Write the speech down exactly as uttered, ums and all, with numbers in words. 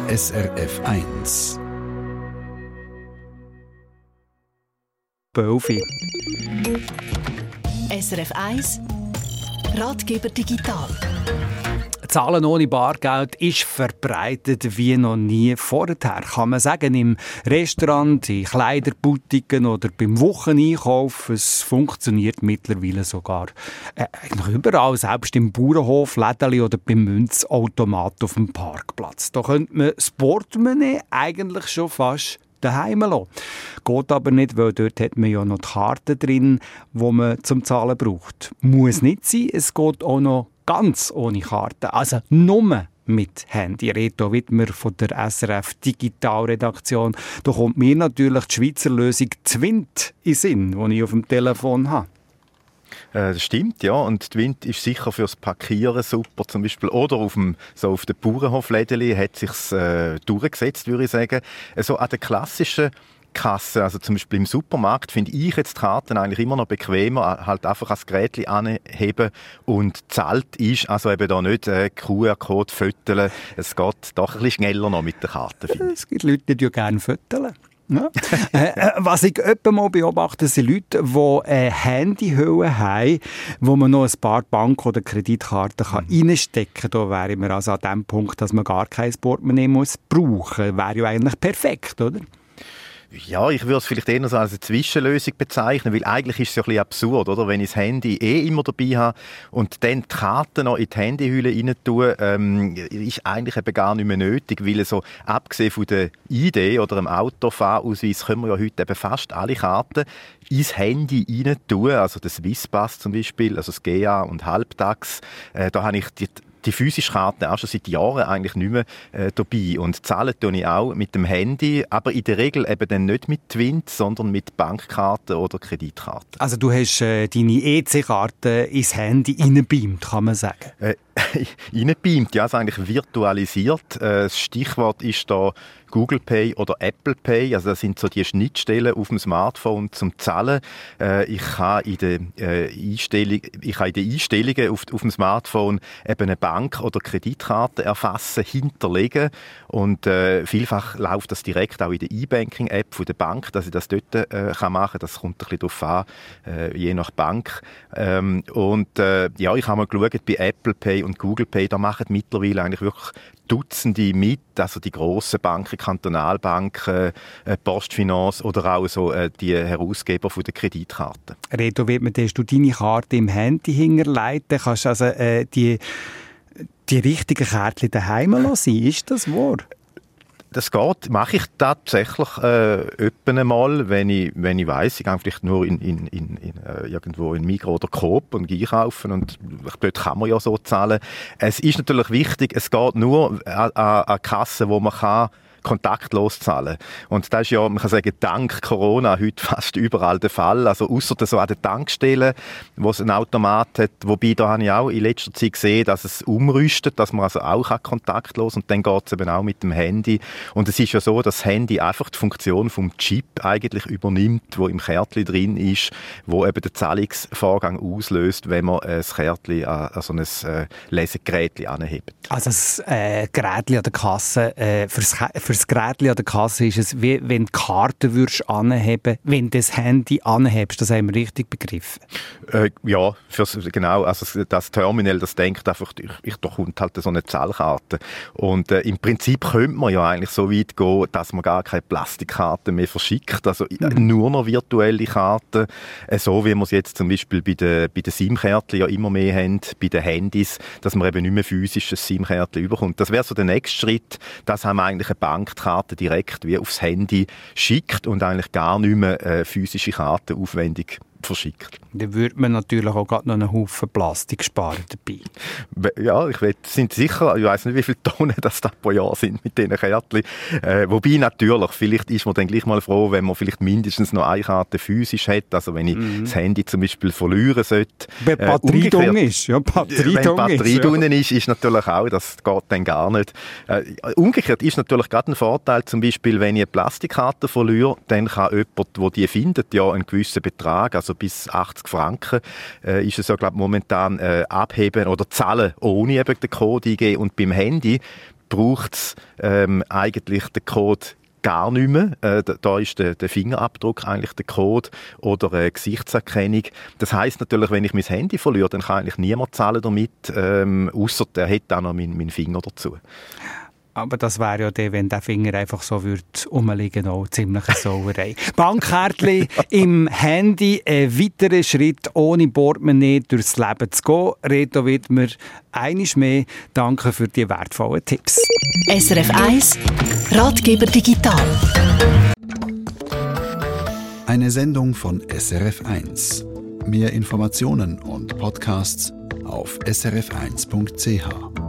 S R F eins. Belfi. S R F eins Ratgeber digital. Zahlen ohne Bargeld ist verbreitet wie noch nie vorher, kann man sagen. Im Restaurant, in Kleiderboutiquen oder beim Wocheneinkauf. Es funktioniert mittlerweile sogar äh, eigentlich überall, selbst im Bauernhof, Lädeli oder beim Münzautomat auf dem Parkplatz. Da könnte man das Portemonnaie eigentlich schon fast daheim lassen. Geht aber nicht, weil dort hat man ja noch die Karte drin, die man zum Zahlen braucht. Muss nicht sein, es geht auch noch ganz ohne Karte, also nur mit Handy. Reto Wittmer von der S R F Digitalredaktion. Da kommt mir natürlich die Schweizer Lösung Twint in den Sinn, die ich auf dem Telefon habe. Äh, das stimmt, ja. Und Twint ist sicher fürs Parkieren super, zum Beispiel. Oder auf dem, so auf dem Bauernhoflädeli hat sich's äh, durchgesetzt, würde ich sagen. Also an der klassischen Kasse, also zum Beispiel im Supermarkt, finde ich jetzt die Karten eigentlich immer noch bequemer, halt einfach das Gerät anheben und zahlt ist, also eben da nicht äh, Q R-Code föteln. Es geht doch ein bisschen schneller noch mit der Karte, finde ich. Es gibt Leute, die gerne föteln. Ja. äh, was ich öppe mal beobachte, sind Leute, die eine Handyhülle haben, wo man noch ein paar Bank- oder Kreditkarten kann mhm. reinstecken kann. Da wären wir also an dem Punkt, dass man gar kein Portemonnaie muss brauchen. Wäre ja eigentlich perfekt, oder? Ja, ich würde es vielleicht eher so als eine Zwischenlösung bezeichnen, weil eigentlich ist es ja ein bisschen absurd, oder? Wenn ich das Handy eh immer dabei habe und dann die Karte noch in die Handyhülle rein tue, ähm, ist eigentlich eben gar nicht mehr nötig, weil so, abgesehen von der I D oder dem Autofahrausweis, können wir ja heute eben fast alle Karten ins Handy rein tun, also das Swisspass zum Beispiel, also das G A und Halbtags, äh, da habe ich die die physische Karte auch schon seit Jahren eigentlich nicht mehr äh, dabei. Und zahlen tue ich auch mit dem Handy, aber in der Regel eben dann nicht mit Twint, sondern mit Bankkarten oder Kreditkarten. Also du hast äh, deine E C-Karte ins Handy reingebeamt, kann man sagen? Äh, reingebeamt, ja, also eigentlich virtualisiert. Äh, das Stichwort ist da Google Pay oder Apple Pay, also das sind so die Schnittstellen auf dem Smartphone zum Zahlen. Äh, ich kann in den äh, Einstellung, ich kann in den Einstellungen auf, auf dem Smartphone eben eine Bank- oder Kreditkarte erfassen, hinterlegen und äh, vielfach läuft das direkt auch in der E-Banking-App von der Bank, dass ich das dort äh, kann machen. Das kommt ein bisschen darauf an, äh, je nach Bank. Ähm, und äh, ja, ich habe mal geschaut, bei Apple Pay und Google Pay, da machen mittlerweile eigentlich wirklich Dutzende mit, also die grossen Banken, Kantonalbanken, äh, Postfinance oder auch so äh, die Herausgeber von der Kreditkarten. Reto Wittmer, hast du deine Karte im Handy hinterlegt? Kannst du also äh, die, die richtigen Kärtchen daheim lassen? Ist das wahr? Das geht, mache ich tatsächlich äh, öppen einmal, wenn ich, wenn ich weiss, ich gehe vielleicht nur in, in, in, in, äh, irgendwo in Migros oder Coop und einkaufen und dort kann man ja so zahlen. Es ist natürlich wichtig, es geht nur an, an, an Kassen, wo man kann kontaktlos zahlen. Und das ist ja, man kann sagen, dank Corona heute fast überall der Fall. Also ausser so an den Tankstellen, wo es einen Automat hat. Wobei, da habe ich auch in letzter Zeit gesehen, dass es umrüstet, dass man also auch kontaktlos und dann geht es eben auch mit dem Handy. Und es ist ja so, dass das Handy einfach die Funktion vom Chip eigentlich übernimmt, wo im Kärtchen drin ist, wo eben den Zahlungsvorgang auslöst, wenn man das Kärtchen an, an so ein äh, Lesegerät anhebt. Also das äh, Gerät an der Kasse, äh, fürs, für das Gerät an der Kasse ist es, wie wenn du die Karte würdest anheben, wenn du das Handy anhebst. Das haben wir richtig begriffen. Äh, ja, fürs, genau. Also das Terminal, das denkt einfach, ich, ich, da kommt halt so eine Zahlkarte. Und äh, im Prinzip könnte man ja eigentlich so weit gehen, dass man gar keine Plastikkarte mehr verschickt. Also mhm. nur noch virtuelle Karten. Äh, so wie wir es jetzt zum Beispiel bei den, bei den SIM-Kärtchen ja immer mehr haben, bei den Handys, dass man eben nicht mehr physisches SIM-Kärtchen überkommt. Das wäre so der nächste Schritt. Das haben wir eigentlich eine Bank die Karte direkt wie aufs Handy schickt und eigentlich gar nicht mehr äh, physische Karten aufwendig verschickt. Dann würde man natürlich auch gerade noch einen Haufen Plastik sparen dabei. Ja, ich weiß, sind sicher, ich weiss nicht, wie viele Tonnen das da pro Jahr sind mit diesen Kärtchen. Äh, wobei natürlich, vielleicht ist man dann gleich mal froh, wenn man vielleicht mindestens noch eine Karte physisch hat. Also wenn ich mhm. das Handy zum Beispiel verlieren sollte. Wenn äh, Batterie drin ist. Ja, Batterie wenn Batterie drin ja. ist, ist natürlich auch, das geht dann gar nicht. Äh, umgekehrt ist natürlich gerade ein Vorteil, zum Beispiel, wenn ich eine Plastikkarte verliere, dann kann jemand, der die findet, ja einen gewissen Betrag, also bis achtzig Franken, äh, ist es ja, glaube ich, momentan äh, abheben oder zahlen, ohne eben den Code eingeben. Und beim Handy, braucht es ähm, eigentlich den Code gar nicht mehr. Äh, da, da ist der, der Fingerabdruck eigentlich der Code oder eine Gesichtserkennung. Das heisst natürlich, wenn ich mein Handy verliere, dann kann eigentlich niemand zahlen damit, ähm, ausser der hat auch noch meinen mein Finger dazu. Aber das wäre ja der, wenn der Finger einfach so würde rumliegen, auch ziemlich eine Sauerei. Bankkärtchen im Handy, ein weiterer Schritt ohne Portemonnaie durchs Leben zu gehen. Reto Widmer, einmal mehr danke für die wertvollen Tipps. S R F eins Ratgeber Digital. Eine Sendung von S R F eins. Mehr Informationen und Podcasts auf s r f eins punkt c h.